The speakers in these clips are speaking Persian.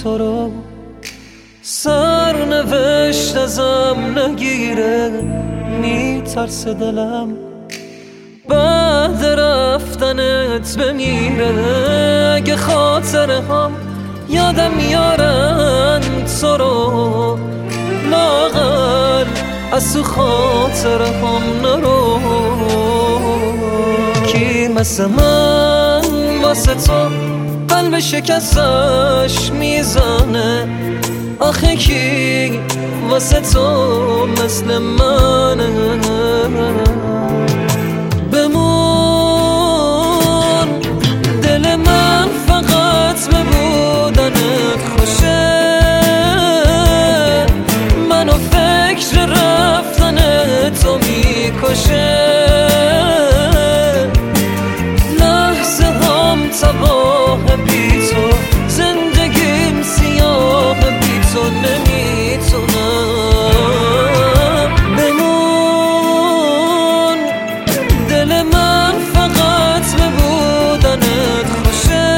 تو رو سرنوشت ازم نگیره، میترسه دلم بعد رفتنت بمیره. اگه خاطره هم یادم میارن تو رو، لااقل از تو خاطره هم نرو. کی مثل من واسه تو قلب شکستش میزنه؟ آخه کی واسه تو مثل منه؟ بمون دل من فقط به بودنت خوشه، منو فکر رفتن تو میکشه. لحظه هم تباه بی تو، زندگیم سیاه بی تو نمیتونم. بمون دل من فقط به بودنت خوشه،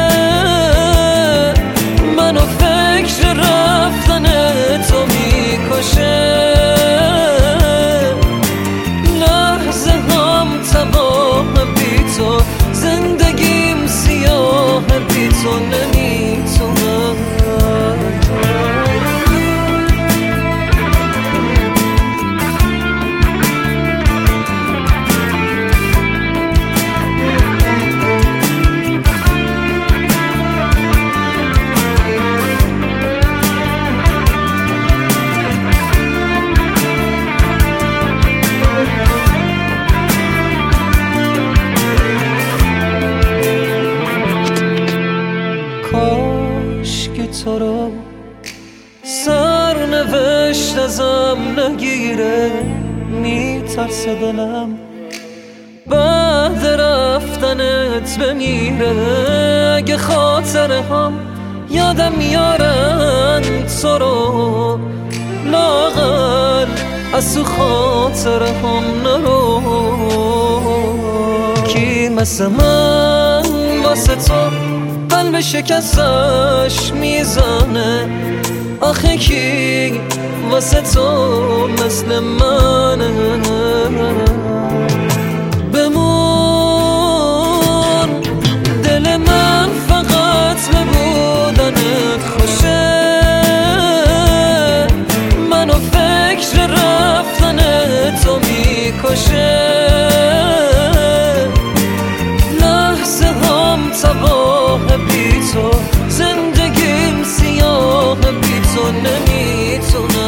منو فکر رفتن تو میکشه. لحظه هم تباه بی تو، زندگیم سیاه بی تو نمیتونم. کاش که تو رو سرنوشت ازم نگیره، میترسه دلم بعد رفتنت بمیره. اگه خاطره هم یادم میارن تو رو، لااقل از تو خاطره هم نرو. کی مثل من واسه تو قلب شکستش میزنه؟ آخه کی واسه تو مثل منه؟ بمون دل من فقط به بودنت خوشه، منو فکر رفتن تو میکشه. لحظه هم تباه بی تو، زندگیم سیاه بی تو نمیتونم.